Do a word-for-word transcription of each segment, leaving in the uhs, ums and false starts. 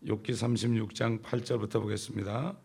욥기 삼십육 장 팔 절부터 보겠습니다.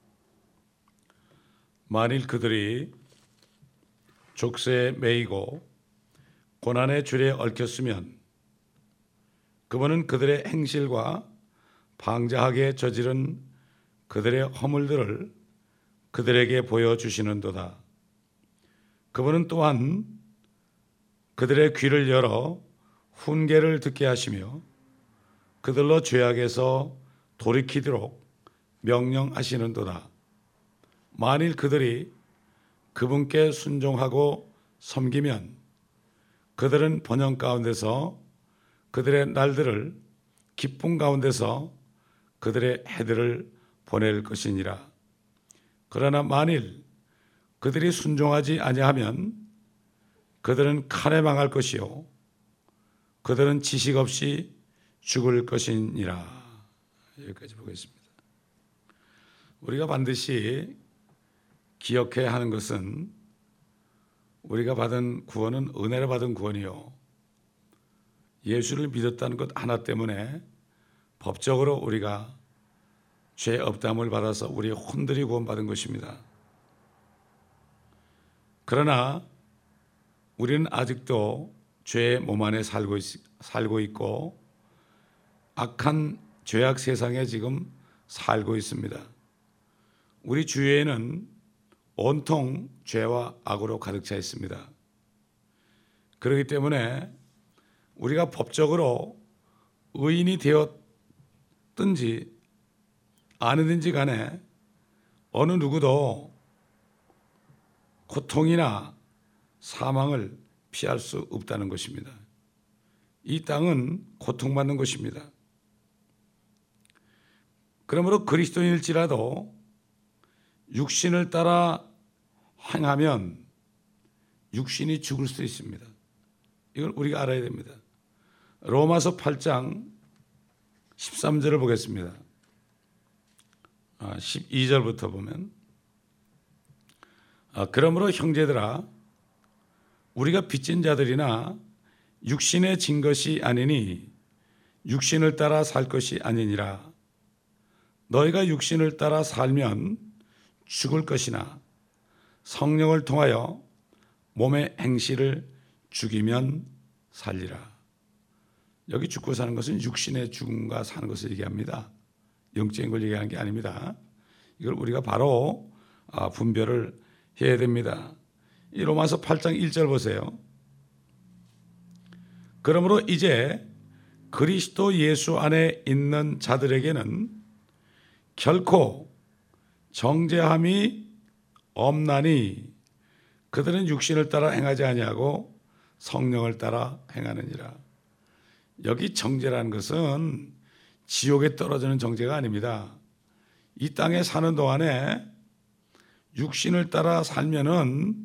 만일 그들이 족쇄에 매이고 고난의 줄에 얽혔으면 그분은 그들의 행실과 방자하게 저지른 그들의 허물들을 그들에게 보여주시는도다. 그분은 또한 그들의 귀를 열어 훈계를 듣게 하시며 그들로 죄악에서 돌이키도록 명령하시는도다. 만일 그들이 그분께 순종하고 섬기면 그들은 번영 가운데서 그들의 날들을 기쁨 가운데서 그들의 해들을 보낼 것이니라. 그러나 만일 그들이 순종하지 아니하면 그들은 칼에 망할 것이요 그들은 지식 없이 죽을 것이니라. 여기까지 보겠습니다. 우리가 반드시 기억해야 하는 것은 우리가 받은 구원은 은혜로 받은 구원이요 예수를 믿었다는 것 하나 때문에 법적으로 우리가 죄 없담을 받아서 우리 혼들이 구원받은 것입니다. 그러나 우리는 아직도 죄의 몸 안에 살고, 있, 살고 있고 악한 죄악 세상에 지금 살고 있습니다. 우리 주위에는 온통 죄와 악으로 가득 차 있습니다. 그렇기 때문에 우리가 법적으로 의인이 되었든지 아니든지 간에 어느 누구도 고통이나 사망을 피할 수 없다는 것입니다. 이 땅은 고통받는 것입니다. 그러므로 그리스도인일지라도 육신을 따라 행하면 육신이 죽을 수 있습니다. 이걸 우리가 알아야 됩니다. 로마서 팔 장 십삼 절을 보겠습니다. 아, 십이 절부터 보면 아, 그러므로 형제들아 우리가 빚진 자들이나 육신에 진 것이 아니니 육신을 따라 살 것이 아니니라. 너희가 육신을 따라 살면 죽을 것이나 성령을 통하여 몸의 행실을 죽이면 살리라. 여기 죽고 사는 것은 육신의 죽음과 사는 것을 얘기합니다. 영적인 걸 얘기하는 게 아닙니다. 이걸 우리가 바로 분별을 해야 됩니다. 이 로마서 팔 장 일 절 보세요. 그러므로 이제 그리스도 예수 안에 있는 자들에게는 결코 정죄함이 없나니 그들은 육신을 따라 행하지 아니하고 성령을 따라 행하느니라. 여기 정죄라는 것은 지옥에 떨어지는 정죄가 아닙니다. 이 땅에 사는 동안에 육신을 따라 살면은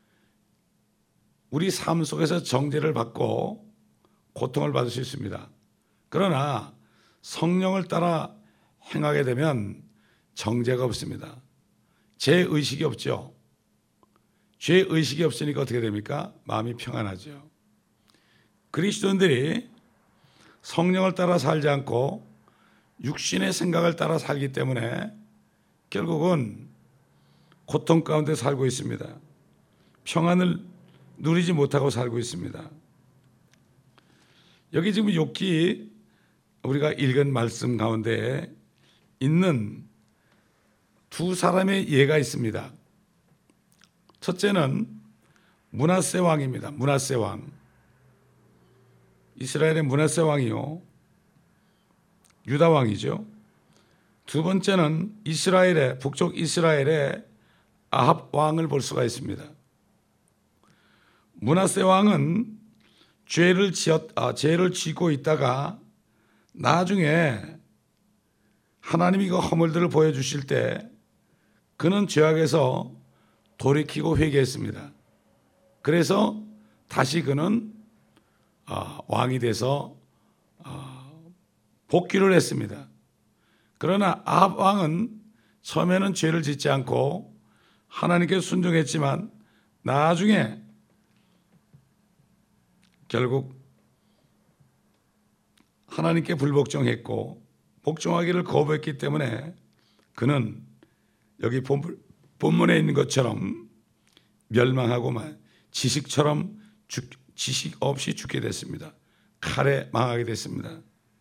우리 삶 속에서 정죄를 받고 고통을 받을 수 있습니다. 그러나 성령을 따라 행하게 되면 정죄가 없습니다. 죄의식이 없죠. 죄의식이 없으니까 어떻게 됩니까? 마음이 평안하죠. 그리스도인들이 성령을 따라 살지 않고 육신의 생각을 따라 살기 때문에 결국은 고통 가운데 살고 있습니다. 평안을 누리지 못하고 살고 있습니다. 여기 지금 욥기 우리가 읽은 말씀 가운데 있는 두 사람의 예가 있습니다. 첫째는 므낫세 왕입니다. 므낫세 왕. 이스라엘의 므낫세 왕이요 유다 왕이죠. 두 번째는 이스라엘의 북쪽 이스라엘의 아합 왕을 볼 수가 있습니다. 므낫세 왕은 죄를 지었, 아, 죄를 짓고 있다가 나중에 하나님이 그 허물들을 보여주실 때 그는 죄악에서 돌이키고 회개했습니다. 그래서 다시 그는 어, 왕이 돼서 어, 복귀를 했습니다. 그러나 아합 왕은 처음에는 죄를 짓지 않고 하나님께 순종했지만 나중에 결국 하나님께 불복종했고 복종하기를 거부했기 때문에 그는 여기 본문, 본문에 있는 것처럼 멸망하고 지식처럼 죽, 지식 없이 죽게 됐습니다. 칼에 망하게 됐습니다.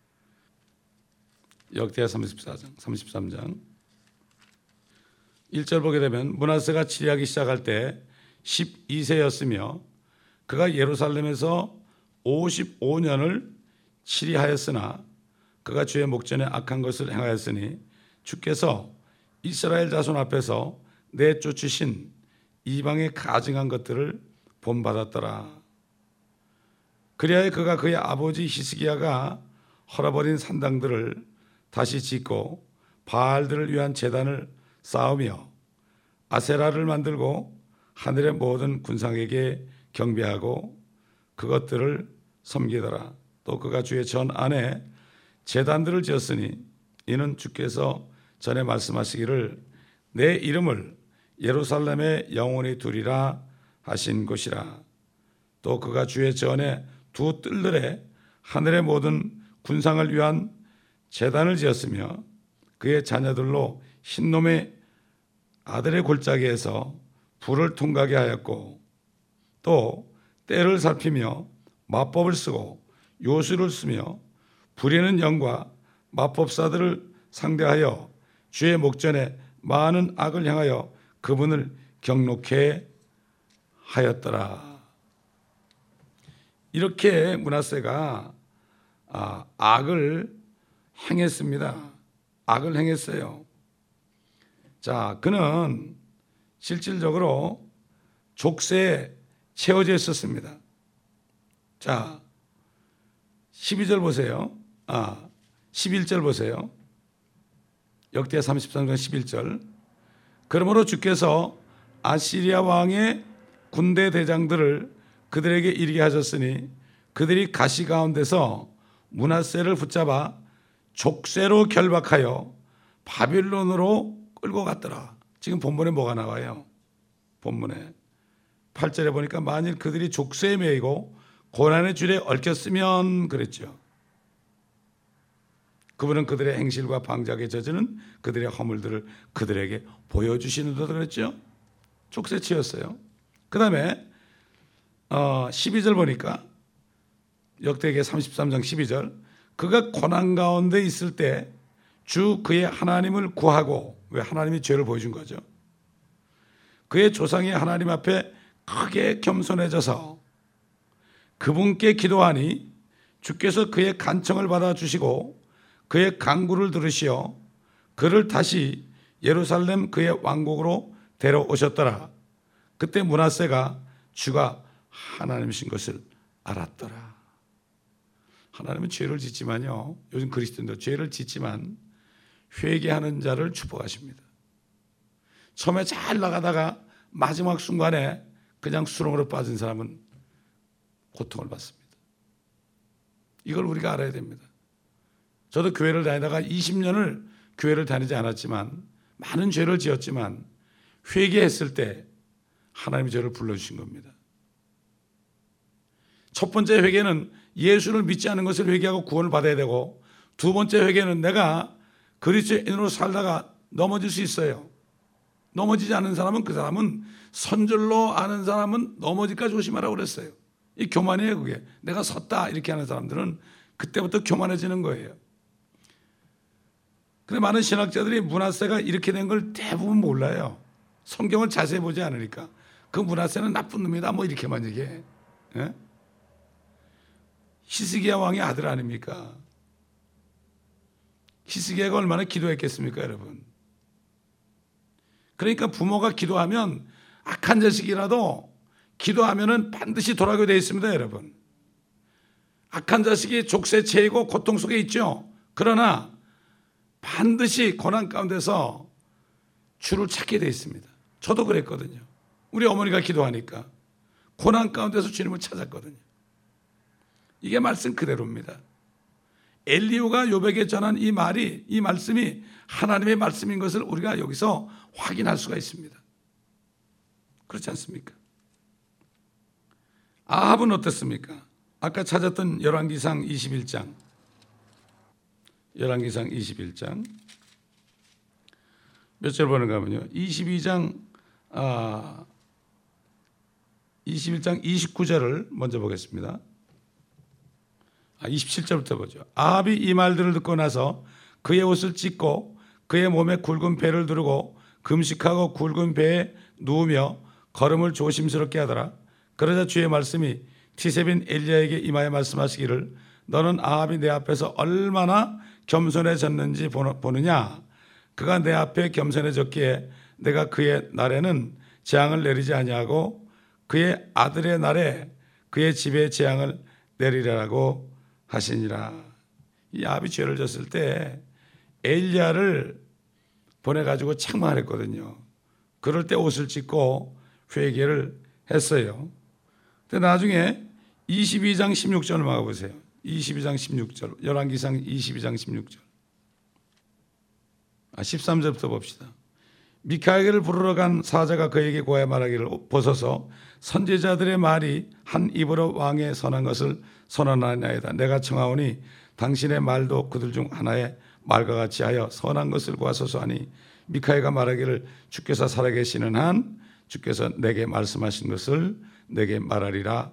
역대하 삼십사 장, 삼십삼 장 일 절 보게 되면 므낫세가 치리하기 시작할 때 십이 세였으며 그가 예루살렘에서 오십오 년을 치리하였으나 그가 주의 목전에 악한 것을 행하였으니 주께서 이스라엘 자손 앞에서 내쫓으신 이방의 가증한 것들을 본받았더라. 그리하여 그가 그의 아버지 히스기야가 헐어버린 산당들을 다시 짓고 바알들을 위한 제단을 쌓으며 아세라를 만들고 하늘의 모든 군상에게 경배하고 그것들을 섬기더라. 또 그가 주의 전 안에 제단들을 지었으니 이는 주께서 전에 말씀하시기를 내 이름을 예루살렘에 영원히 두리라 하신 곳이라. 또 그가 주의 전에 두 뜰들에 하늘의 모든 군상을 위한 제단을 지었으며 그의 자녀들로 흰놈의 아들의 골짜기에서 불을 통과하게 하였고 또 때를 살피며 마법을 쓰고 요술을 쓰며 부리는 영과 마법사들을 상대하여 주의 목전에 많은 악을 향하여 그분을 경록해 하였더라. 이렇게 므낫세가 아, 악을 행했습니다. 악을 행했어요. 자, 그는 실질적으로 족쇄에 채워져 있었습니다. 자, 십이 절 보세요. 아, 십일 절 보세요. 역대하 삼십삼 장 십일 절. 그러므로 주께서 아시리아 왕의 군대 대장들을 그들에게 이르게 하셨으니 그들이 가시 가운데서 므낫세를 붙잡아 족쇄로 결박하여 바빌론으로 끌고 갔더라. 지금 본문에 뭐가 나와요? 본문에 팔 절에 보니까 만일 그들이 족쇄에 매이고 고난의 줄에 얽혔으면 그랬죠. 그분은 그들의 행실과 방작에 젖은 그들의 허물들을 그들에게 보여주시는다 그랬죠. 족쇄 치였어요. 그 다음에 어, 십이 절 보니까 역대기 삼십삼 장 십이 절 그가 고난 가운데 있을 때 주 그의 하나님을 구하고, 왜 하나님이 죄를 보여준 거죠. 그의 조상이 하나님 앞에 크게 겸손해져서 그분께 기도하니 주께서 그의 간청을 받아주시고 그의 간구를 들으시어 그를 다시 예루살렘 그의 왕국으로 데려오셨더라. 그때 므낫세가 주가 하나님이신 것을 알았더라. 하나님은 죄를 짓지만요, 요즘 그리스도인도 죄를 짓지만 회개하는 자를 축복하십니다. 처음에 잘 나가다가 마지막 순간에 그냥 수렁으로 빠진 사람은 고통을 받습니다. 이걸 우리가 알아야 됩니다. 저도 교회를 다니다가 이십 년을 교회를 다니지 않았지만 많은 죄를 지었지만 회개했을 때 하나님이 저를 불러주신 겁니다. 첫 번째 회개는 예수를 믿지 않는 것을 회개하고 구원을 받아야 되고, 두 번째 회개는 내가 그리스도인으로 살다가 넘어질 수 있어요. 넘어지지 않는 사람은 그 사람은 선절로 아는 사람은 넘어질까 조심하라고 그랬어요. 이 교만이에요. 그게 내가 섰다 이렇게 하는 사람들은 그때부터 교만해지는 거예요. 근데 많은 신학자들이 므낫세가 이렇게 된 걸 대부분 몰라요. 성경을 자세히 보지 않으니까 그 므낫세는 나쁜 놈이다 뭐 이렇게만 얘기해. 예? 히스기야 왕의 아들 아닙니까? 히스기야가 얼마나 기도했겠습니까, 여러분? 그러니까 부모가 기도하면 악한 자식이라도 기도하면은 반드시 돌아오게 되어 있습니다, 여러분. 악한 자식이 족쇄 채이고 고통 속에 있죠. 그러나 반드시 고난 가운데서 주를 찾게 되어 있습니다. 저도 그랬거든요. 우리 어머니가 기도하니까 고난 가운데서 주님을 찾았거든요. 이게 말씀 그대로입니다. 엘리후가 욥에게 전한 이 말이, 이 말씀이 하나님의 말씀인 것을 우리가 여기서 확인할 수가 있습니다. 그렇지 않습니까? 아합은 어떻습니까? 아까 찾았던 열왕기상 이십일 장 열왕기상 이십일 장 몇 절 보는가 하면요, 이십이 장 아, 이십일 장 이십구 절을 먼저 보겠습니다. 아, 이십칠 절부터 보죠. 아합이 이 말들을 듣고 나서 그의 옷을 찢고 그의 몸에 굵은 배를 두르고 금식하고 굵은 배에 누우며 걸음을 조심스럽게 하더라. 그러자 주의 말씀이 티셉인 엘리야에게 임하여 말씀하시기를 너는 아합이 내 앞에서 얼마나 겸손해졌는지 보느냐. 그가 내 앞에 겸손해졌기에 내가 그의 날에는 재앙을 내리지 아니하고 그의 아들의 날에 그의 집에 재앙을 내리라고 하시니라. 이 아합이 죄를 졌을 때 엘리야를 보내가지고 책망을 했거든요. 그럴 때 옷을 찢고 회개를 했어요. 근데 나중에 이십이 장 십육 절을 막아보세요. 이십이 장 십육 절, 열왕기상 이십이 장 십육 절. 아, 십삼 절부터 봅시다. 미카엘을 부르러 간 사자가 그에게 고하여 말하기를 보소서 선지자들의 말이 한 입으로 왕의 선한 것을 선언하나이다. 내가 청하오니 당신의 말도 그들 중 하나의 말과 같이 하여 선한 것을 구하소서 하니 미카엘가 말하기를 주께서 살아계시는 한 주께서 내게 말씀하신 것을 내게 말하리라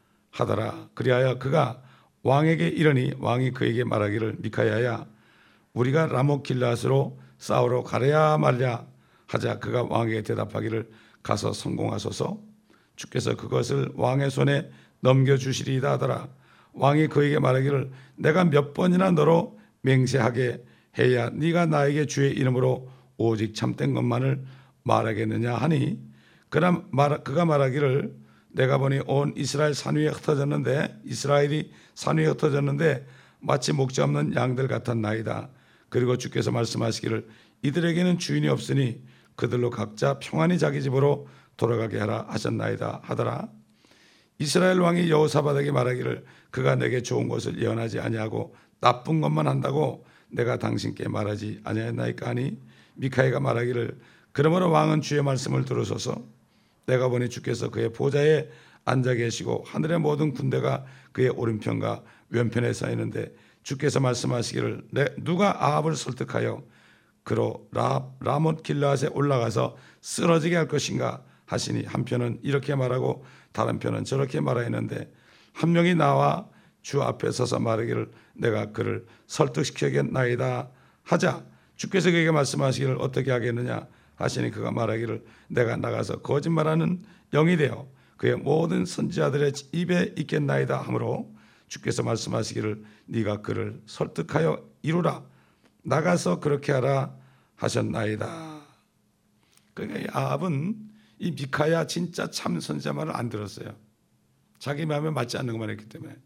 하더라. 그리하여 그가 왕에게 이르니 왕이 그에게 말하기를 미카야야 우리가 라못 길앗으로 싸우러 가려야 말랴 하자. 그가 왕에게 대답하기를 가서 성공하소서 주께서 그것을 왕의 손에 넘겨주시리이다 하더라. 왕이 그에게 말하기를 내가 몇 번이나 너로 맹세하게 해야 네가 나에게 주의 이름으로 오직 참된 것만을 말하겠느냐 하니 그가 말하기를 내가 보니 온 이스라엘 산 위에 흩어졌는데 이스라엘이 산 위에 흩어졌는데 마치 목자 없는 양들 같았나이다. 그리고 주께서 말씀하시기를 이들에게는 주인이 없으니 그들로 각자 평안히 자기 집으로 돌아가게 하라 하셨나이다 하더라. 이스라엘 왕이 여호사밧에게 말하기를 그가 내게 좋은 것을 예언하지 아니하고 나쁜 것만 한다고 내가 당신께 말하지 아니하였나이까 하니 미카야가 말하기를 그러므로 왕은 주의 말씀을 들으소서 내가 보니 주께서 그의 보좌에 앉아 계시고 하늘의 모든 군대가 그의 오른편과 왼편에 서 있는데 주께서 말씀하시기를 누가 아합을 설득하여 그로 라, 라못 길앗에 올라가서 쓰러지게 할 것인가 하시니 한편은 이렇게 말하고 다른 편은 저렇게 말하였는데 한 명이 나와 주 앞에 서서 말하기를 내가 그를 설득시켜야겠나이다 하자. 주께서 그에게 말씀하시기를 어떻게 하겠느냐 하시니 그가 말하기를 내가 나가서 거짓말하는 영이 되어 그의 모든 선지자들의 입에 있겠나이다 하므로 주께서 말씀하시기를 네가 그를 설득하여 이루라 나가서 그렇게 하라 하셨나이다. 그러니까 이 아합은 이 미카야 진짜 참 선지자 말을 안 들었어요. 자기 마음에 맞지 않는 것만 했기 때문에.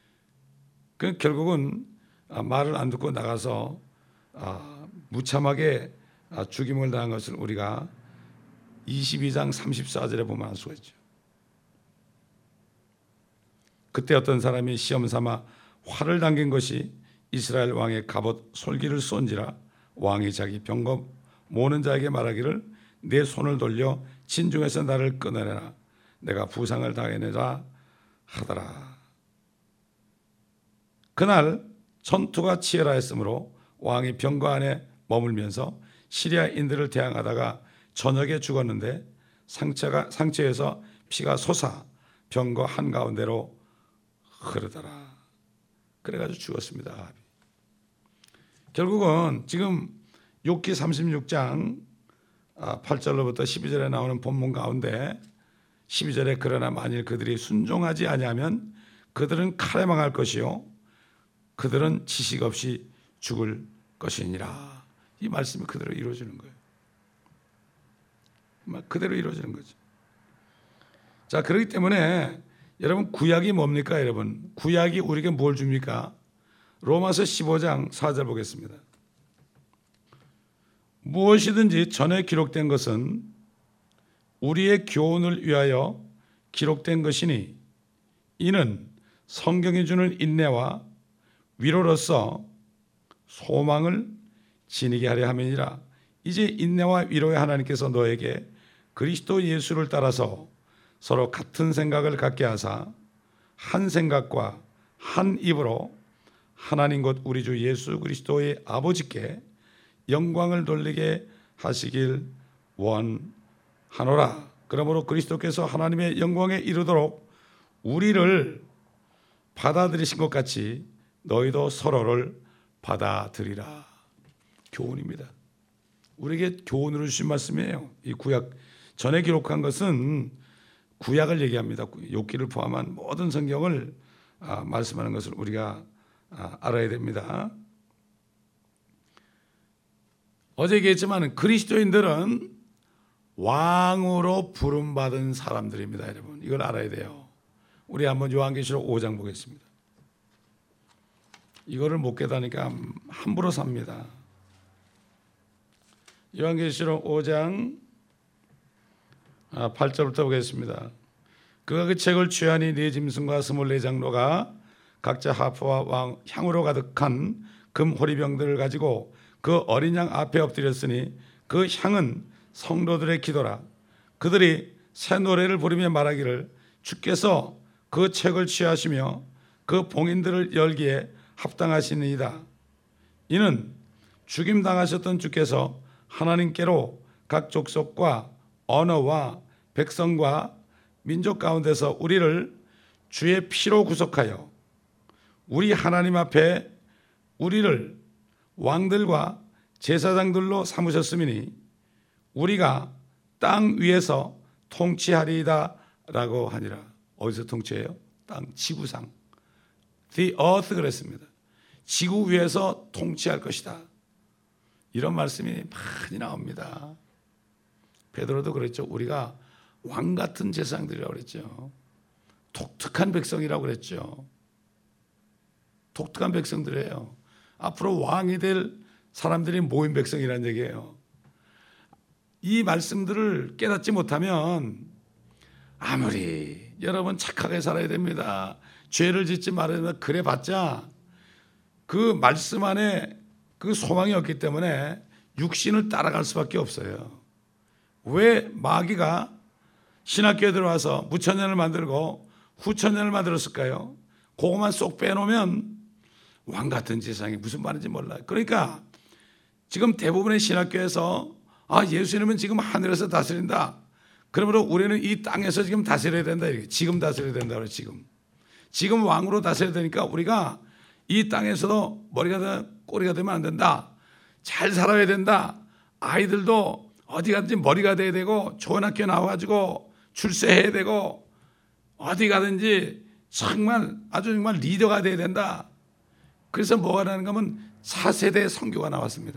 그 결국은 말을 안 듣고 나가서 무참하게 죽임을 당한 것을 우리가 이십이 장 삼십사 절에 보면 알 수가 있죠. 그때 어떤 사람이 시험 삼아 활을 당긴 것이 이스라엘 왕의 갑옷 솔기를 쏜지라 왕이 자기 병거 모는 자에게 말하기를 내 손을 돌려 진중에서 나를 끊어내라 내가 부상을 당해내라 하더라. 그날 전투가 치열하였으므로 왕이 병거 안에 머물면서 시리아인들을 대항하다가 저녁에 죽었는데 상처가, 상처에서 피가 솟아 병거 한가운데로 흐르더라. 그래가지고 죽었습니다. 결국은 지금 욥기 삼십육 장 팔 절로부터 십이 절에 나오는 본문 가운데 십이 절에 그러나 만일 그들이 순종하지 아니하면 그들은 칼에 망할 것이요 그들은 지식 없이 죽을 것이니라. 이 말씀이 그대로 이루어지는 거예요. 그대로 이루어지는 거죠. 자, 그렇기 때문에 여러분 구약이 뭡니까? 여러분 구약이 우리에게 뭘 줍니까? 로마서 십오 장 사 절 보겠습니다. 무엇이든지 전에 기록된 것은 우리의 교훈을 위하여 기록된 것이니 이는 성경이 주는 인내와 위로로서 소망을 지니게 하려 함이니라. 이제 인내와 위로의 하나님께서 너에게 그리스도 예수를 따라서 서로 같은 생각을 갖게 하사 한 생각과 한 입으로 하나님 곧 우리 주 예수 그리스도의 아버지께 영광을 돌리게 하시길 원하노라. 그러므로 그리스도께서 하나님의 영광에 이르도록 우리를 받아들이신 것 같이 너희도 서로를 받아들이라. 교훈입니다. 우리에게 교훈으로 주신 말씀이에요. 이 구약 전에 기록한 것은 구약을 얘기합니다. 욥기를 포함한 모든 성경을 아, 말씀하는 것을 우리가 아, 알아야 됩니다. 어제 얘기했지만 그리스도인들은 왕으로 부름받은 사람들입니다. 여러분 이걸 알아야 돼요. 우리 한번 요한계시록 오 장 보겠습니다. 이거를 못 깨닫으니까 함부로 삽니다. 요한계시록 오 장 팔 절부터 보겠습니다. 그가 그 책을 취하니 네 짐승과 스물네 장로가 각자 하프와 왕 향으로 가득한 금 호리병들을 가지고 그 어린 양 앞에 엎드렸으니 그 향은 성도들의 기도라. 그들이 새 노래를 부르며 말하기를 주께서 그 책을 취하시며 그 봉인들을 열기에 합당하시니이다. 이는 죽임당하셨던 주께서 하나님께로 각 족속과 언어와 백성과 민족 가운데서 우리를 주의 피로 구속하여 우리 하나님 앞에 우리를 왕들과 제사장들로 삼으셨음이니 우리가 땅 위에서 통치하리이다 라고 하니라. 어디서 통치해요? 땅 지구상 The earth 그랬습니다. 지구 위에서 통치할 것이다. 이런 말씀이 많이 나옵니다. 베드로도 그랬죠. 우리가 왕 같은 제사장들이라고 그랬죠. 독특한 백성이라고 그랬죠. 독특한 백성들이에요. 앞으로 왕이 될 사람들이 모인 백성이라는 얘기예요. 이 말씀들을 깨닫지 못하면 아무리 여러분 착하게 살아야 됩니다. 죄를 짓지 말아야 된다. 그래봤자 그 말씀 안에 그 소망이 없기 때문에 육신을 따라갈 수밖에 없어요. 왜 마귀가 신학교에 들어와서 무천년을 만들고 후천년을 만들었을까요? 그것만 쏙 빼놓으면 왕 같은 세상이 무슨 말인지 몰라요. 그러니까 지금 대부분의 신학교에서 아 예수님은 지금 하늘에서 다스린다. 그러므로 우리는 이 땅에서 지금 다스려야 된다. 이렇게. 지금 다스려야 된다. 그래 지금. 지금 왕으로 다스려야 되니까 우리가 이 땅에서도 머리가 되, 꼬리가 되면 안 된다. 잘 살아야 된다. 아이들도 어디 가든지 머리가 돼야 되고 좋은 학교 나와가지고 출세해야 되고 어디 가든지 정말 아주 정말 리더가 돼야 된다. 그래서 뭐가 나는가 하면 차세대 선교가 나왔습니다.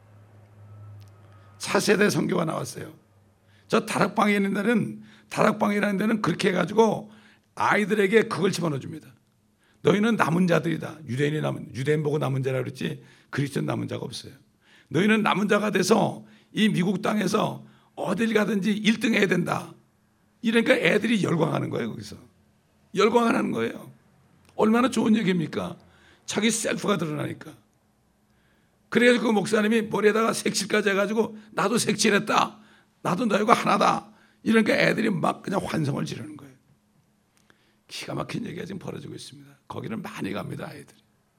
차세대 선교가 나왔어요. 저 다락방에 있는 데는 다락방이라는 데는 그렇게 해가지고 아이들에게 그걸 집어넣어 줍니다. 너희는 남은 자들이다. 유대인이 남은, 유대인 보고 남은 자라 그랬지 그리스도는 남은 자가 없어요. 너희는 남은 자가 돼서 이 미국 땅에서 어딜 가든지 일 등 해야 된다. 이러니까 애들이 열광하는 거예요. 거기서 열광하는 거예요. 얼마나 좋은 얘기입니까? 자기 셀프가 드러나니까. 그래서 그 목사님이 머리에다가 색칠까지 해가지고 나도 색칠했다. 나도 너희가 하나다. 이러니까 애들이 막 그냥 환성을 지르는 거예요. 기가 막힌 얘기가 지금 벌어지고 있습니다. 거기는 많이 갑니다. 아이들이.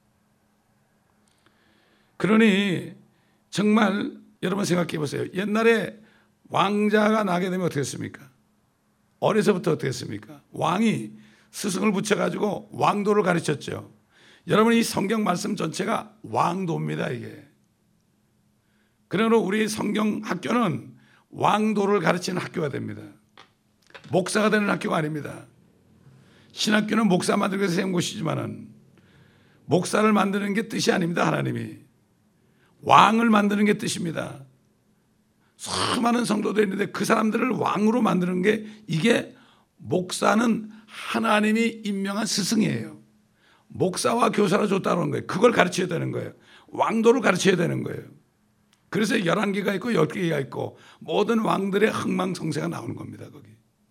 그러니 정말 여러분 생각해 보세요. 옛날에 왕자가 나게 되면 어떻게 했습니까? 어려서부터 어떻게 했습니까? 왕이 스승을 붙여가지고 왕도를 가르쳤죠. 여러분 이 성경 말씀 전체가 왕도입니다. 이게. 그러므로 우리 성경 학교는 왕도를 가르치는 학교가 됩니다. 목사가 되는 학교가 아닙니다. 신학교는 목사 만들기 위해서 세운 곳이지만은 목사를 만드는 게 뜻이 아닙니다. 하나님이. 왕을 만드는 게 뜻입니다. 수많은 성도들이 있는데 그 사람들을 왕으로 만드는 게 이게 목사는 하나님이 임명한 스승이에요. 목사와 교사를 줬다는 거예요. 그걸 가르쳐야 되는 거예요. 왕도를 가르쳐야 되는 거예요. 그래서 열한 개가 있고 열 개가 있고 모든 왕들의 흥망성쇠가 나오는 겁니다. 거기.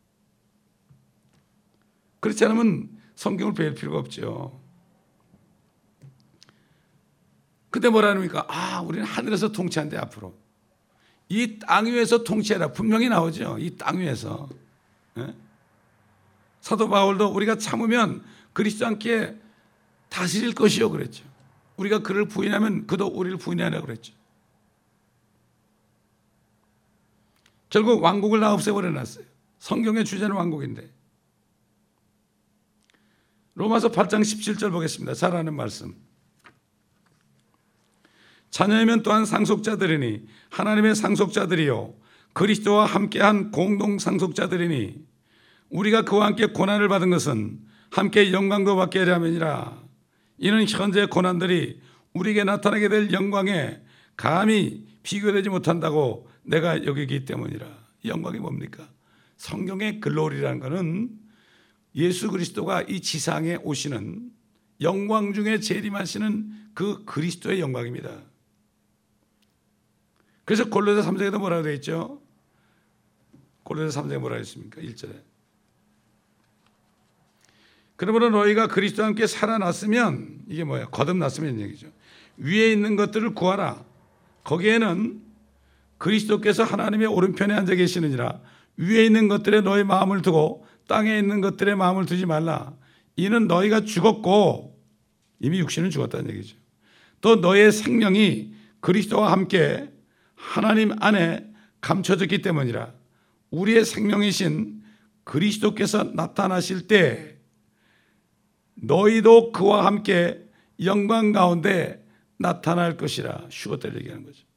그렇지 않으면 성경을 배울 필요가 없죠. 근데 뭐라니까? 아, 우리는 하늘에서 통치한대 앞으로. 이 땅 위에서 통치해라. 분명히 나오죠. 이 땅 위에서. 네? 사도 바울도 우리가 참으면 그리스도 함께 다스릴 것이요 그랬죠. 우리가 그를 부인하면 그도 우리를 부인하라고 그랬죠. 결국 왕국을 다 없애버려 놨어요. 성경의 주제는 왕국인데. 로마서 팔 장 십칠 절 보겠습니다. 잘 아는 말씀. 자녀이면 또한 상속자들이니 하나님의 상속자들이요 그리스도와 함께한 공동 상속자들이니 우리가 그와 함께 고난을 받은 것은 함께 영광도 받게 하려 함이니라. 이는 현재 고난들이 우리에게 나타나게 될 영광에 감히 비교되지 못한다고 내가 여기기 때문이라. 영광이 뭡니까? 성경의 글로리라는 것은 예수 그리스도가 이 지상에 오시는 영광 중에 재림하시는 그 그리스도의 영광입니다. 그래서 골로새 삼 장에도 뭐라고 되어 있죠? 골로새 삼 장에 뭐라고 했습니까? 일 절에 그러므로 너희가 그리스도와 함께 살아났으면, 이게 뭐야? 거듭났으면 얘기죠. 위에 있는 것들을 구하라. 거기에는 그리스도께서 하나님의 오른편에 앉아 계시느니라. 위에 있는 것들에 너희 마음을 두고 땅에 있는 것들에 마음을 두지 말라. 이는 너희가 죽었고, 이미 육신은 죽었다는 얘기죠. 또 너의 생명이 그리스도와 함께 하나님 안에 감춰졌기 때문이라. 우리의 생명이신 그리스도께서 나타나실 때 너희도 그와 함께 영광 가운데 나타날 것이라. 슈어때를 얘기하는 거죠.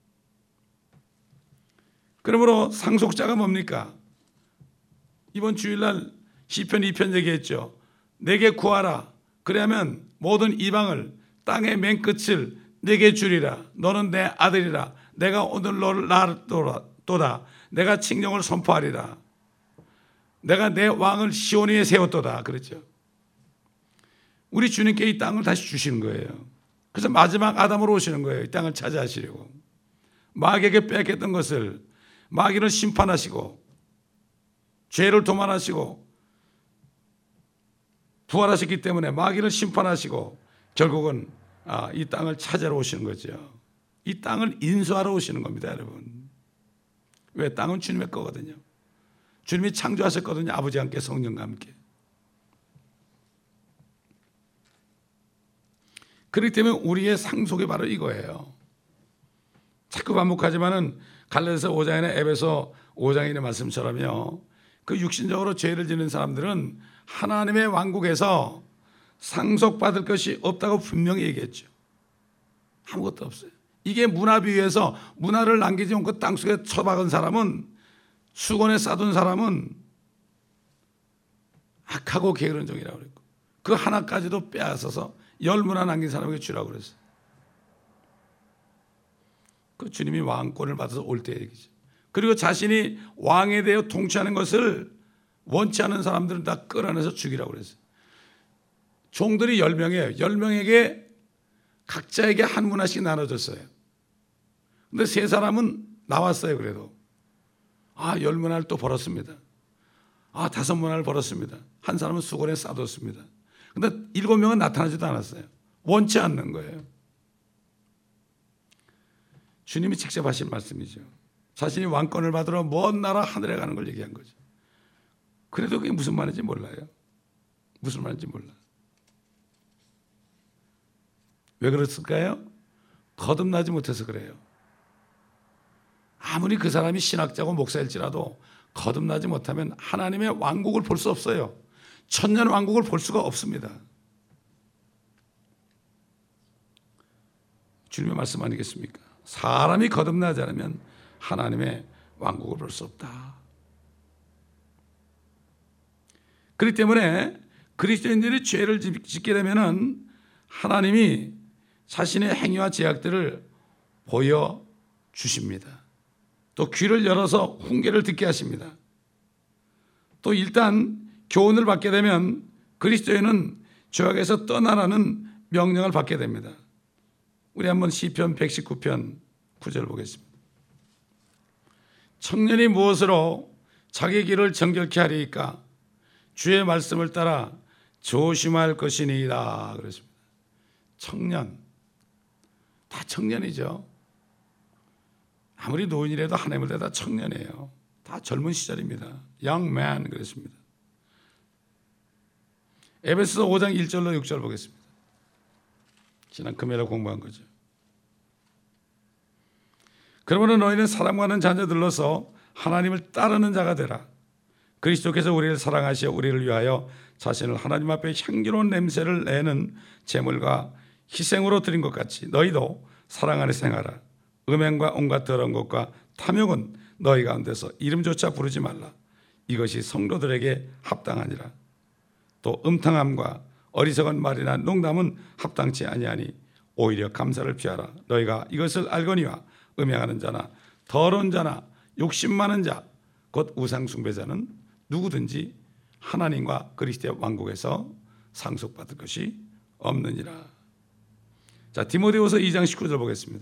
그러므로 상속자가 뭡니까? 이번 주일날 시편 이 편 얘기했죠. 내게 구하라. 그러면 모든 이방을 땅의 맨 끝을 내게 주리라. 너는 내 아들이라. 내가 오늘 너를 낳았도다. 내가 칭령을 선포하리라. 내가 내 왕을 시온 위에 세웠도다. 그랬죠. 우리 주님께 이 땅을 다시 주시는 거예요. 그래서 마지막 아담으로 오시는 거예요. 이 땅을 차지하시려고. 마귀에게 뺏겼던 것을 마귀를 심판하시고 죄를 도만하시고 부활하셨기 때문에 마귀를 심판하시고 결국은 아, 이 땅을 찾아러 오시는 거죠. 이 땅을 인수하러 오시는 겁니다, 여러분. 왜? 땅은 주님의 거거든요. 주님이 창조하셨거든요. 아버지와 함께 성령과 함께. 그렇기 때문에 우리의 상속이 바로 이거예요. 자꾸 반복하지만은 갈라디아서 오 장이나 에베소 오 장의 말씀처럼요. 그 육신적으로 죄를 지는 사람들은 하나님의 왕국에서 상속받을 것이 없다고 분명히 얘기했죠. 아무것도 없어요. 이게 문화 비유에서 문화를 남기지 않고 땅속에 처박은 사람은, 수건에 싸둔 사람은 악하고 게으른 종이라고 그랬고, 그 하나까지도 빼앗아서 열 문화 남긴 사람에게 주라고 그랬어요. 그 주님이 왕권을 받아서 올 때 얘기죠. 그리고 자신이 왕에 대해 통치하는 것을 원치 않은 사람들은 다 끌어내서 죽이라고 그랬어요. 종들이 열 명이에요. 열 명에게 각자에게 한 문화씩 나눠줬어요. 근데 세 사람은 나왔어요. 그래도 아, 열 문화를 또 벌었습니다. 아, 다섯 문화를 벌었습니다. 한 사람은 수건에 싸뒀습니다. 근데 일곱 명은 나타나지도 않았어요. 원치 않는 거예요. 주님이 직접 하신 말씀이죠. 자신이 왕권을 받으러 먼 나라 하늘에 가는 걸 얘기한 거죠. 그래도 그게 무슨 말인지 몰라요. 무슨 말인지 몰라. 왜 그랬을까요? 거듭나지 못해서 그래요. 아무리 그 사람이 신학자고 목사일지라도 거듭나지 못하면 하나님의 왕국을 볼 수 없어요. 천년 왕국을 볼 수가 없습니다. 주님의 말씀 아니겠습니까? 사람이 거듭나지 않으면 하나님의 왕국을 볼 수 없다. 그렇기 때문에 그리스도인들이 죄를 짓게 되면은 하나님이 자신의 행위와 죄악들을 보여주십니다. 또 귀를 열어서 훈계를 듣게 하십니다. 또 일단 교훈을 받게 되면 그리스도인은 죄악에서 떠나라는 명령을 받게 됩니다. 우리 한번 시편 백십구 편 구 절 보겠습니다. 청년이 무엇으로 자기 길을 정결케 하리이까? 주의 말씀을 따라 조심할 것이니이다. 그랬습니다. 청년, 다 청년이죠. 아무리 노인이라도 하나님을 대다 청년이에요. 다 젊은 시절입니다. Young man 그랬습니다. 에베소서 오 장 일 절로 육 절 보겠습니다. 지난 금요일에 공부한 거죠. 그러므로 너희는 사랑하는 자녀들로서 하나님을 따르는 자가 되라. 그리스도께서 우리를 사랑하시어 우리를 위하여 자신을 하나님 앞에 향기로운 냄새를 내는 제물과 희생으로 드린 것 같이 너희도 사랑 안에 행하라. 음행과 온갖 더러운 것과 탐욕은 너희 가운데서 이름조차 부르지 말라. 이것이 성도들에게 합당하니라. 또 음탕함과 어리석은 말이나 농담은 합당치 아니하니 오히려 감사를 피하라. 너희가 이것을 알거니와 음행하는 자나 더러운 자나 욕심 많은 자 곧 우상 숭배자는 누구든지 하나님과 그리스도의 왕국에서 상속받을 것이 없느니라. 자, 디모데후서 이 장 십구 절 보겠습니다.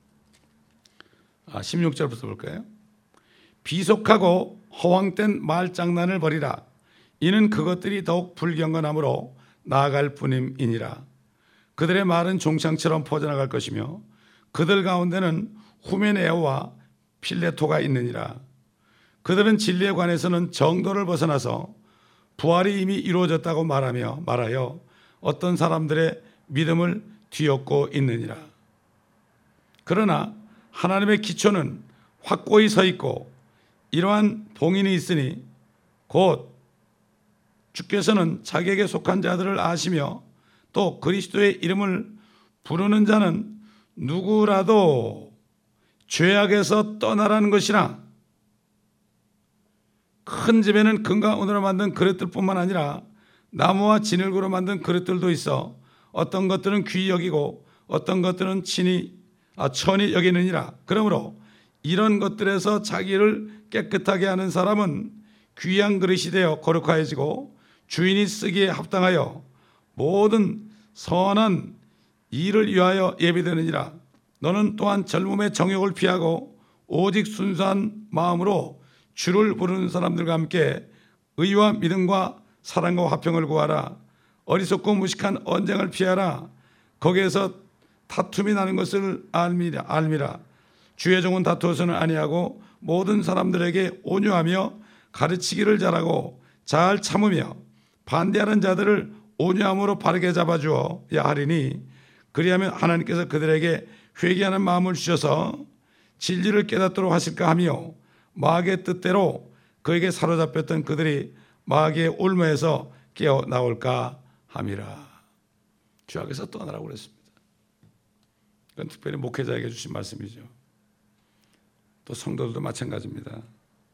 아, 십육 절부터 볼까요? 비속하고 허황된 말장난을 버리라. 이는 그것들이 더욱 불경건함으로 나아갈 뿐임이니라. 그들의 말은 종창처럼 퍼져나갈 것이며 그들 가운데는 후메네오와 필레토가 있느니라. 그들은 진리에 관해서는 정도를 벗어나서 부활이 이미 이루어졌다고 말하며 말하여 어떤 사람들의 믿음을 뒤엎고 있느니라. 그러나 하나님의 기초는 확고히 서 있고 이러한 봉인이 있으니 곧 주께서는 자기에게 속한 자들을 아시며 또 그리스도의 이름을 부르는 자는 누구라도 죄악에서 떠나라는 것이라. 큰 집에는 금과 은으로 만든 그릇들뿐만 아니라 나무와 진흙으로 만든 그릇들도 있어 어떤 것들은 귀히 여기고 어떤 것들은 친히 아, 천히 여기느니라. 그러므로 이런 것들에서 자기를 깨끗하게 하는 사람은 귀한 그릇이 되어 거룩하여지고 주인이 쓰기에 합당하여 모든 선한 일을 위하여 예비되느니라. 너는 또한 젊음의 정욕을 피하고 오직 순수한 마음으로 주를 부르는 사람들과 함께 의와 믿음과 사랑과 화평을 구하라. 어리석고 무식한 언쟁을 피하라. 거기에서 다툼이 나는 것을 알미라. 알미라. 주의 종은 다투어서는 아니하고 모든 사람들에게 온유하며 가르치기를 잘하고 잘 참으며 반대하는 자들을 온유함으로 바르게 잡아주어야 하리니 그리하면 하나님께서 그들에게 회개하는 마음을 주셔서 진리를 깨닫도록 하실까 하며 마귀의 뜻대로 그에게 사로잡혔던 그들이 마귀의 올무에서 깨어나올까 함이라. 죄악에서 떠나라고 그랬습니다. 그건 특별히 목회자에게 주신 말씀이죠. 또 성도들도 마찬가지입니다.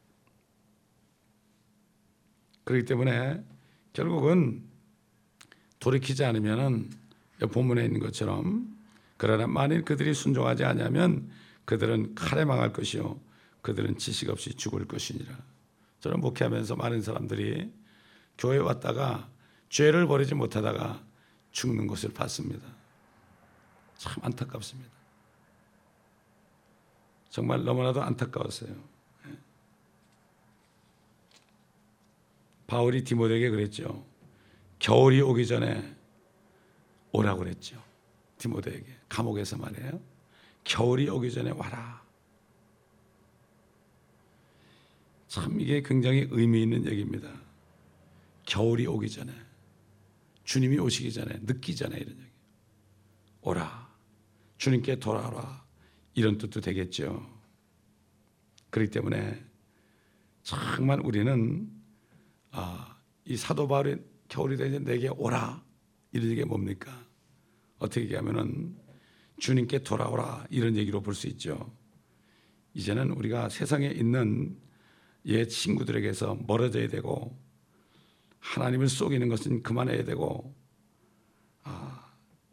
그렇기 때문에 결국은 돌이키지 않으면 본문에 있는 것처럼 그러나 만일 그들이 순종하지 않으면 그들은 칼에 망할 것이요 그들은 지식 없이 죽을 것이니라. 저는 목회하면서 많은 사람들이 교회에 왔다가 죄를 버리지 못하다가 죽는 것을 봤습니다. 참 안타깝습니다. 정말 너무나도 안타까웠어요. 바울이 디모데에게 그랬죠. 겨울이 오기 전에 오라고 그랬죠. 디모데에게 감옥에서 말이에요. 겨울이 오기 전에 와라. 참 이게 굉장히 의미 있는 얘기입니다. 겨울이 오기 전에, 주님이 오시기 전에, 늦기 전에 이런 얘기. 오라. 주님께 돌아오라. 이런 뜻도 되겠죠. 그렇기 때문에 정말 우리는 아, 이 사도 바울이 겨울이 되면 내게 오라. 이런 얘기가 뭡니까? 어떻게 얘기하면은 주님께 돌아오라. 이런 얘기로 볼 수 있죠. 이제는 우리가 세상에 있는 옛 친구들에게서 멀어져야 되고 하나님을 속이는 것은 그만해야 되고 아,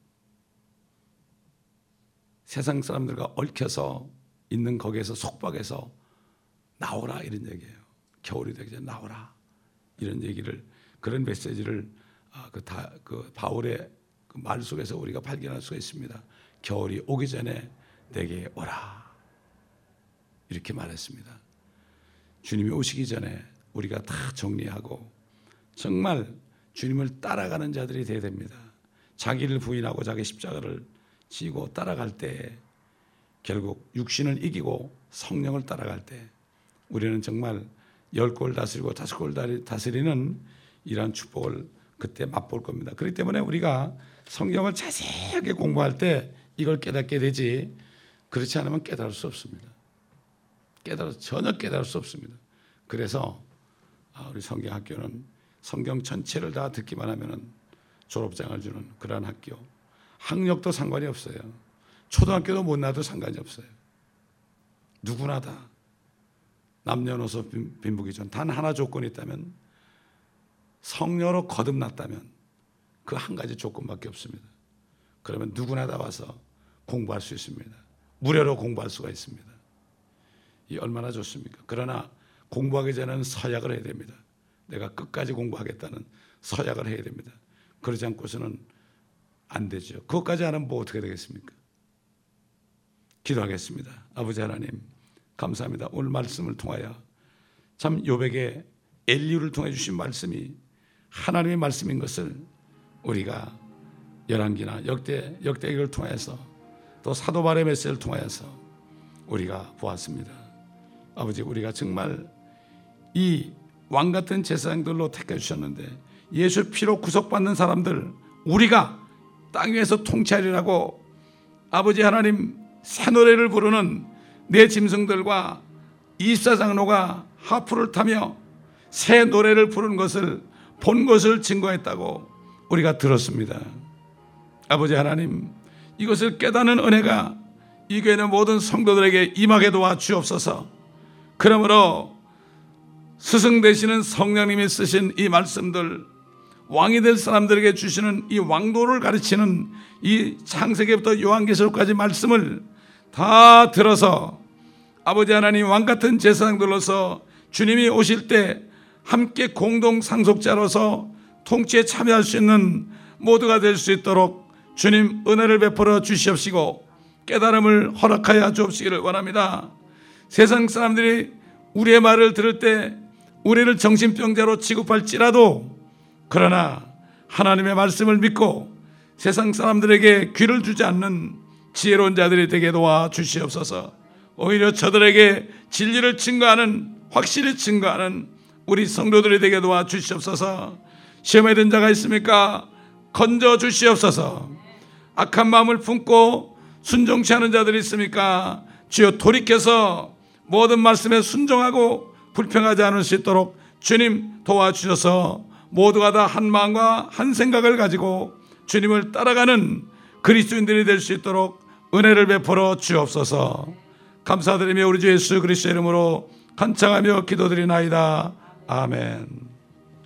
세상 사람들과 얽혀서 있는 거기에서 속박해서 나오라 이런 얘기예요. 겨울이 되기 전에 나오라 이런 얘기를 그런 메시지를 아, 그, 다, 그 바울의 그 말 속에서 우리가 발견할 수가 있습니다. 겨울이 오기 전에 내게 오라 이렇게 말했습니다. 주님이 오시기 전에 우리가 다 정리하고 정말 주님을 따라가는 자들이 되어야 됩니다. 자기를 부인하고 자기 십자가를 지고 따라갈 때 결국 육신을 이기고 성령을 따라갈 때 우리는 정말 열 골 다스리고 다섯 골 다스리는 이러한 축복을 그때 맛볼 겁니다. 그렇기 때문에 우리가 성경을 자세하게 공부할 때 이걸 깨닫게 되지, 그렇지 않으면 깨달을 수 없습니다. 깨달아 전혀 깨달을 수 없습니다. 그래서 우리 성경학교는 성경 전체를 다 듣기만 하면은 졸업장을 주는 그러한 학교. 학력도 상관이 없어요. 초등학교도 못 나도 상관이 없어요. 누구나 다 남녀노소 빈부귀천 단 하나 조건이 있다면, 성녀로 거듭났다면 그 한 가지 조건밖에 없습니다. 그러면 누구나 다 와서 공부할 수 있습니다. 무료로 공부할 수가 있습니다. 이 얼마나 좋습니까? 그러나 공부하기 전에는 서약을 해야 됩니다. 내가 끝까지 공부하겠다는 서약을 해야 됩니다. 그러지 않고서는 안 되죠. 그것까지 안 하면 뭐 어떻게 되겠습니까? 기도하겠습니다. 아버지 하나님, 감사합니다. 오늘 말씀을 통하여 참 욥에게 엘리후를 통해 주신 말씀이 하나님의 말씀인 것을 우리가 열왕기나 역대 역대기를 통해서 또 사도 바울의 메시지를 통해서 우리가 보았습니다. 아버지, 우리가 정말 이 왕 같은 제사장들로 택해 주셨는데, 예수 피로 구속받는 사람들 우리가 땅 위에서 통치하리라고 아버지 하나님 새 노래를 부르는 내 짐승들과 이십사 장로가 하프를 타며 새 노래를 부르는 것을 본 것을 증거했다고 우리가 들었습니다. 아버지 하나님, 이것을 깨닫는 은혜가 이 교회 있는 모든 성도들에게 임하게 도와 주옵소서. 그러므로 스승 되시는 성령님이 쓰신 이 말씀들, 왕이 될 사람들에게 주시는 이 왕도를 가르치는 이 창세기부터 요한계시록까지 말씀을 다 들어서 아버지 하나님 왕 같은 제사장들로서 주님이 오실 때 함께 공동 상속자로서 통치에 참여할 수 있는 모두가 될 수 있도록 주님 은혜를 베풀어 주시옵시고 깨달음을 허락하여 주옵시기를 원합니다. 세상 사람들이 우리의 말을 들을 때 우리를 정신병자로 취급할지라도, 그러나 하나님의 말씀을 믿고 세상 사람들에게 귀를 주지 않는 지혜로운 자들이 되게 도와 주시옵소서. 오히려 저들에게 진리를 증거하는, 확실히 증거하는 우리 성도들이 되게 도와 주시옵소서. 시험에 든 자가 있습니까? 건져 주시옵소서. 악한 마음을 품고 순종치 않은 자들이 있습니까? 주여 돌이켜서 모든 말씀에 순종하고 불평하지 않을 수 있도록 주님 도와주셔서 모두가 다 한 마음과 한 생각을 가지고 주님을 따라가는 그리스도인들이 될 수 있도록 은혜를 베풀어 주옵소서. 감사드리며 우리 주 예수 그리스도의 이름으로 간청하며 기도드리나이다. 아멘.